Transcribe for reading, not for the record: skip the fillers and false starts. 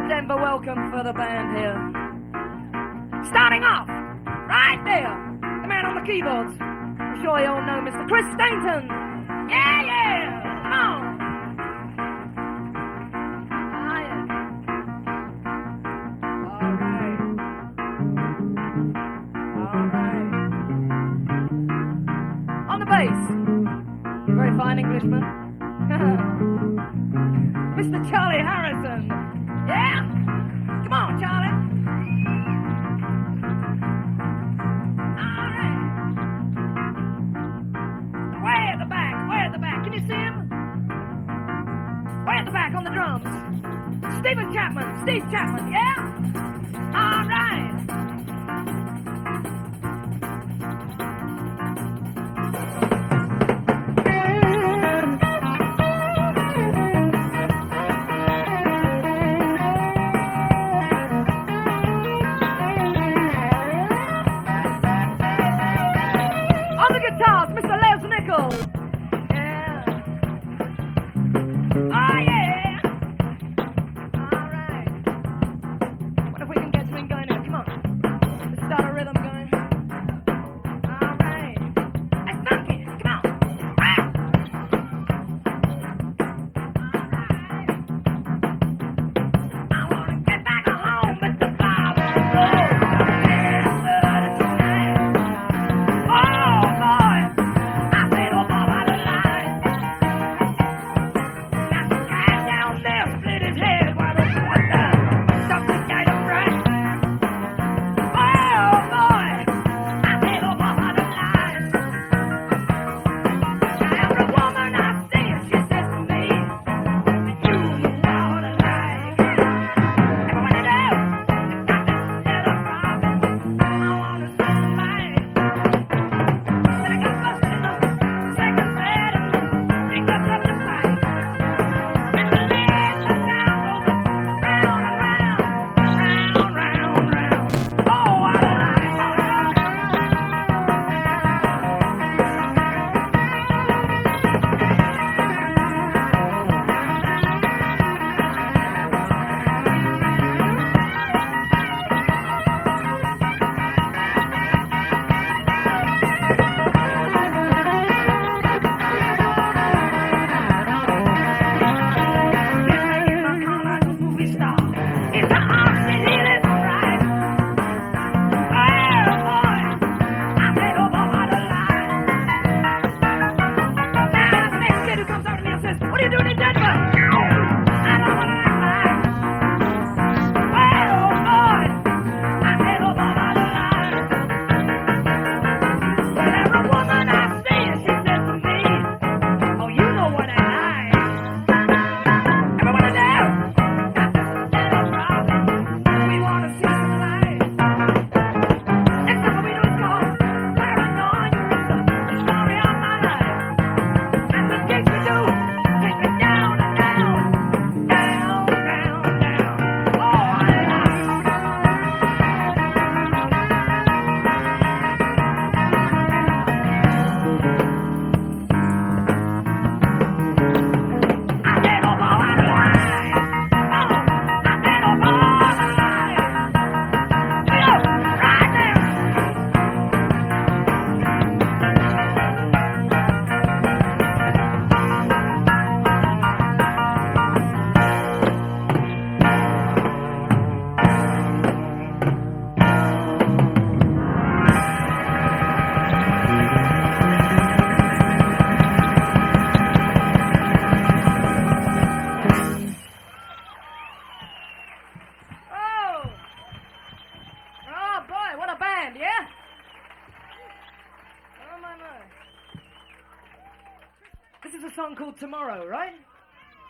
Denver welcome for the band here. Starting off, right there, the man on the keyboards. I'm sure you all know Mr. Chris Stainton. Yeah, yeah, come on. Ah, yeah. All right. On the bass, very fine Englishman. Mr. Charlie Harrison. Yeah? Come on, Charlie. All right. Way at the back, way at the back. Can you see him? Way at the back on the drums. Steve Chapman, yeah? All right. Guitars, Mr. Les Nichols. Yeah. Oh, yeah. All right. What if we can get swing going now? Come on. Let's start a rhythm going. All right. Hey, funky. Come on. Ah. All right. I want to get back home with the Bible. Yeah? Oh, my. This is a song called Tomorrow, right?